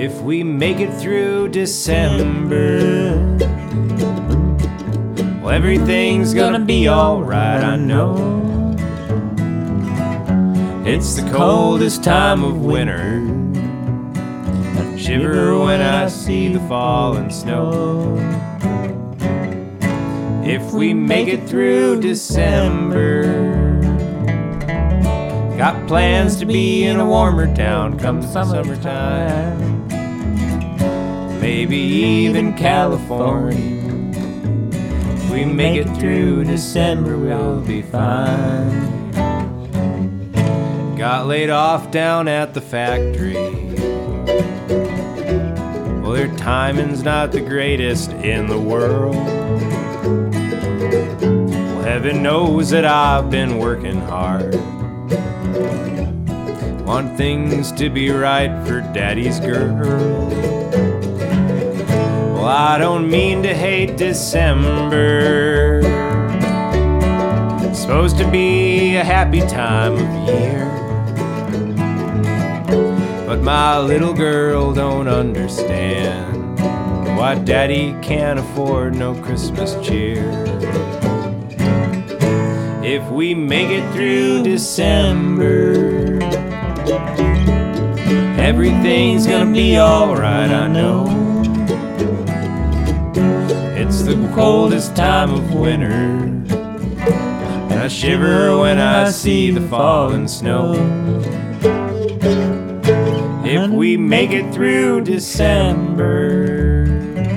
if we make it through December, well, everything's gonna be alright, I know. It's the coldest time of winter. I shiver when I see the falling snow. If we make it through December, got plans to be in a warmer town come summertime. Maybe even California. If we make it through December, we'll be fine. Got laid off down at the factory. Well, their timing's not the greatest in the world. Well, heaven knows that I've been working hard. Want things to be right for daddy's girl. Well, I don't mean to hate December. It's supposed to be a happy time of year. But my little girl don't understand why daddy can't afford no Christmas cheer. If we make it through December, everything's gonna be alright, I know. It's the coldest time of winter, and I shiver when I see the falling snow. If we make it through December,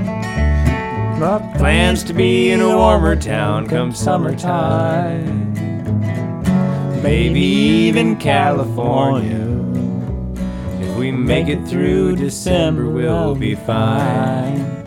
plans to be in a warmer town come summertime. Maybe even California. If we make it through December, we'll be fine.